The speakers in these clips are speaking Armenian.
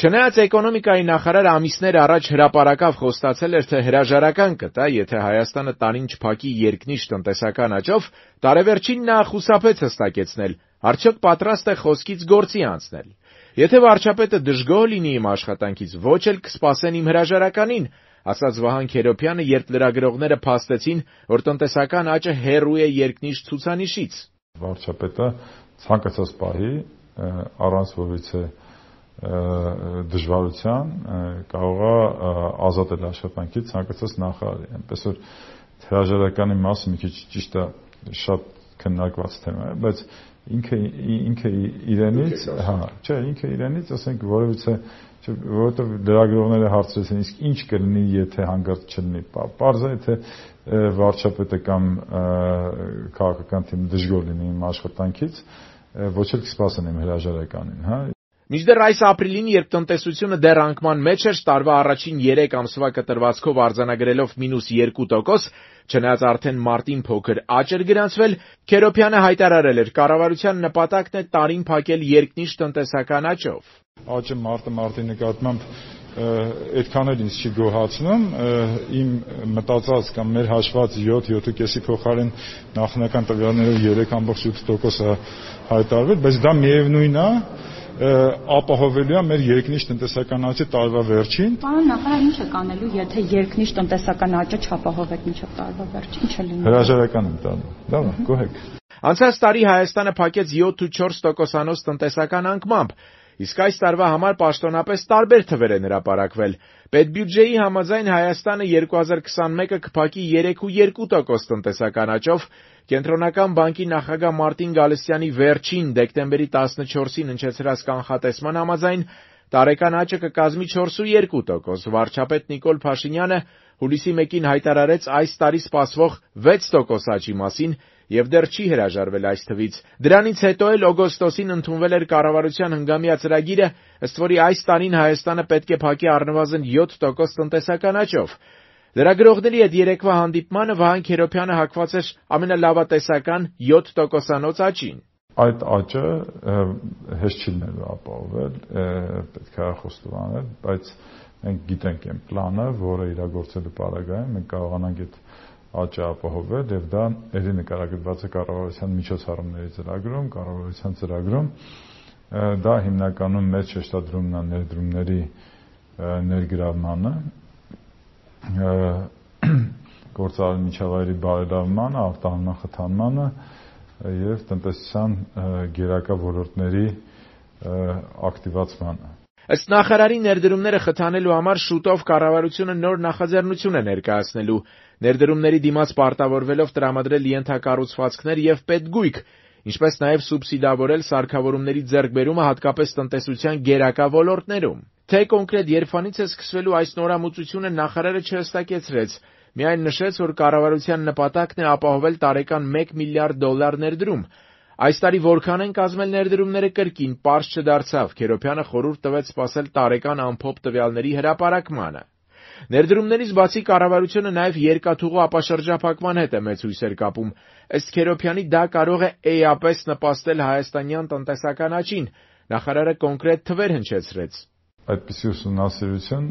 Չնայած էկոնոմիկայի նախարարը ամիսներ առաջ հրապարակավ խոստացել էր, թե հրաժարական կտա, եթե Հայաստանը տարին չփակի երկնիշ տնտեսական աճով, տարեվերջին նա խուսափեց հստակեցնել, արդյոք պատրաստ է խոսքից գործի անցնել։ Եթե վարչապետը դժգոհ լինի իմ աշխատանքից, ոչ էլ կսպասեն իմ հրաժարականին, ասաց Վահան Քերոբյանը, երբ լրագրողները փաստեցին, որ տնտեսական աճը հեռու է երկնիշ ցուցանիշից։ Վարչապետը ցանկացած պահի առանց որևէ դժվարության կարող է ազատել աշխատանքից ցանկացած նախարարի, այնպես որ հրաժարականի մասը մի քիչ ճիշտ է շատ քննարկված թեմա է, բայց ինքը իրենից, ինքը իրենից, ասենք, որևէ, որովհետև լրագրողները հարցրեցին, իսկ ինչ կլինի, եթե հանգարց չլինի, պարզ է, թե վարչապետը կամ քաղաքական թիմը դժգոհ լինի իմ աշխատանքից, ոչ էլ կսպասեն իմ հրաժարականին, Մինչդեռ այս ապրիլին, երբ տնտեսությունը դեռ անկման մեջ էր, տարվա առաջին 3 ամսվա կտրվածքով արձանագրելով -2%, չնայած արդեն մարտին փոքր աճ էր գրանցվել, Քերոբյանը հայտարարել էր, կառավարության նպատակն է տարին փակել երկնիշ տնտեսական աճով։ Աճը մարտի նկատմամբ այդքան էլ ինձ չի գոհացնում, իմ մտածած կամ մեր հաշված 7-7.5-ի փոխարեն նախնական տվյալներով 3.8% հայտարարվել, բայց դա միևնույն է, ապահովելու է մեր երկնիշ տնտեսական աճը տարվա վերջին։ Պարոն նախարար, ինչ եք անելու, եթե երկնիշ տնտեսական աճը չապահովեք մինչև տարվա վերջին, ինչ է լինելու։ Հրաժարական եմ տալու։ Լավ, գոհեք։ Անցած տարի Հայաստանը փակեց 7.4% տնտեսական անկմամբ, իսկ այս տարվա համար պաշտոնապես տարբեր թվեր են հրապարակվել։ Պետբյուջեի համաձայն Հայաստանը 2021-ը կփակի 3.2% տնտեսական աճով, Կենտրոնական բանկի նախագահ Մարտին Գալստյանի վերջին դեկտեմբերի 14-ին հնչեցրած կանխատեսման համաձայն տարեկան աճը կկազմի 4.2%։ Վարչապետ Նիկոլ Փաշինյանը հուլիսի 1-ին հայտարարեց այս տարի սպասվող 6% աճի մասին եւ դեռ չի հրաժարվել այս թվից։ Դրանից հետո էլ օգոստոսին ընդունվել էր կառավարության հնգամյա ծրագիրը, ըստ որի այս տարին Հայաստանը պետք է փակի առնվազն 7% տնտեսական աճով։ Լրագրողների հետ երեկվա հանդիպմանը Վահան Քերոբյանը հակված էր ամենալավատեսական 7%-անոց աճին։ Այդ աճը հեշտ չի լինելու ապահովել, պետք է խոստովանել, բայց մենք գիտենք այն πλանը, որը իրագործելու պարագայում մենք կարողանանք այդ աճը ապահովել եւ դա ելի նկարագրված է կառավարության միջոցառումների ծրագրում, կառավարության ծրագրում, դա հիմնականում մեր շեշտադրումն է ներդրումների ներգրավմանը, գործարար միջավայրի բարելավմանը, արտահանման խթանմանը եւ տնտեսության գերակա ոլորտների ակտիվացմանը։ Ըստ նախարարի ներդրումները խթանելու համար շուտով կառավարությունը նոր նախաձեռնություն է ներկայացնելու, ներդրումների դիմաց պարտավորվելով տրամադրել ենթակառուցվածքներ եւ պետգույք, ինչպես նաեւ սուբսիդավորել սարքավորումների ձեռքբերումը հատկապես տնտեսության գերակա ոլորտներում։ Թե կոնկրետ երբանից է սկսվելու այս նորամուծությունը նախարարը չհստակեցրեց, միայն նշեց, որ կառավարության նպատակն է ապահովել տարեկան $1 միլիարդ ներդրում։ Այս տարի որքան են կազմել ներդրումները կրկին պարզ չդարձավ, Քերոբյանը խորհուրդ տվեց սպասել տարեկան ամփոփ տվյալների հրապարակմանը։ Ներդրումներից բացի կառավարությունը նաև երկաթուղու ապաշրջափակման հետ է մեծ հույսեր կապում։ Ըստ Քերոբյանի դա կարող է էապես նպաստել հայաստանյան տնտեսական աճին։ Նախարարը կոնկրետ թվեր հնչեցրեց։ Այդպիսի ուսումնասիրություն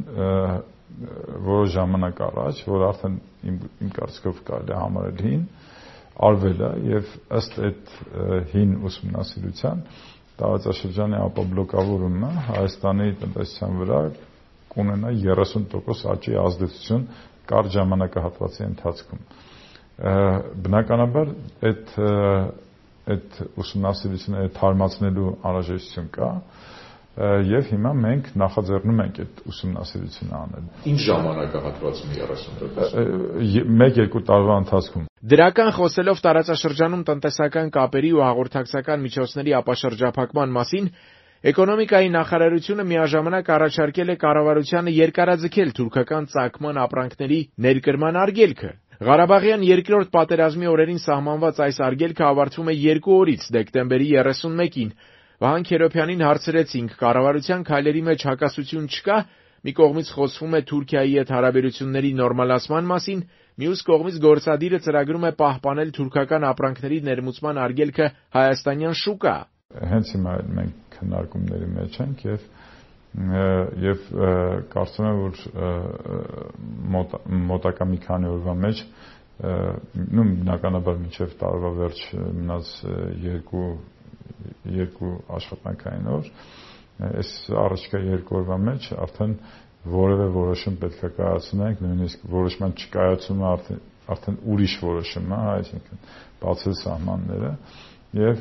որոշ ժամանակ առաջ, որ արդեն իմ կարծիքով կարելի է համարել հին, արվել է եւ ըստ այդ հին ուսումնասիրության տարածաշրջանի ապաբլոկավորումը Հայաստանի տնտեսության վրա կունենա 30% աճի ազդեցություն կարճ ժամանակահատվածի ընթացքում։ Բնականաբար այդ ուսումնասիրությունը թարմացնելու անհրաժեշտություն կա եւ հիմա մենք նախաձեռնում ենք այդ ուսումնասիրությունը անել։ Ինչ ժամանակահատվածում 30%։ 1-2 տարվա ընթացքում։ Դրական խոսելով տարածաշրջանում տնտեսական կապերի ու հաղորդակցական միջոցների ապաշրջափակման մասին, Էկոնոմիկայի նախարարությունը միաժամանակ առաջարկել է կառավարությանը երկարաձգել թուրքական ծագման ապրանքների ներկրման արգելքը։ Ղարաբաղյան երկրորդ պատերազմի օրերին սահմանված այս արգելքը ավարտվում է 2 օրից, դեկտեմբերի 31-ին։ Վահան Քերոբյանին հարցրեցինք, կառավարության քայլերի մեջ հակասություն չկա, մի կողմից խոսվում է Թուրքիայի հետ հարաբերությունների նորմալացման մասին, մյուս կողմից գործադիրը ծրագրում է պահպանել թուրքական ապրանքների ներմուծման արգելքը հայաստանյան շուկա։ Հենց հիմա մենք քննարկումների մեջ ենք եւ եւ կարծում եմ, որ մոտակա մի քանի օրվա մեջ բնականաբար մինչև տարվա վերջ մնաց երկու աշխատանքային օր, այս առաջկա 2 օրվա մեջ արդեն որևէ որոշում պետք է կայացնենք, նույնիսկ որոշման չկայացումը արդեն ուրիշ որոշում է, այսինքն բացել սահմանները եւ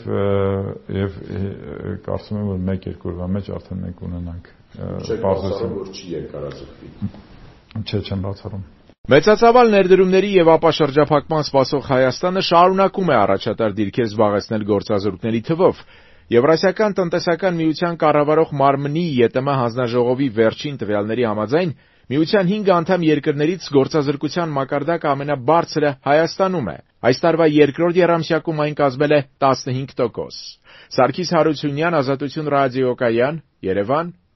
կարծում եմ, որ 1-2 օրվա մեջ արդեն մենք ունենանք բարձրացում, որ չի երկարաձգվի։ Չեմ բացառում։ Մեծածավալ ներդրումների եւ ապաշրջափակման սպասող Հայաստանը շարունակում է առաջատար դիրքեր զբաղեցնել գործազուրկների թվով։ Եվրասիական տնտեսական միության կառավարող մարմնի ԵՏՄ հանձնաժողովի վերջին տվյալների համաձայն միության 5 անդամ երկրներից գործազրկության մակարդակը ամենաբարձրը Հայաստանում է։ Այս տարվա երկրորդ եռամսյակում այն կազմել է 15%։ Սարգիս Հարությունյան, Ազատություն ռադիոկայան, Երևան,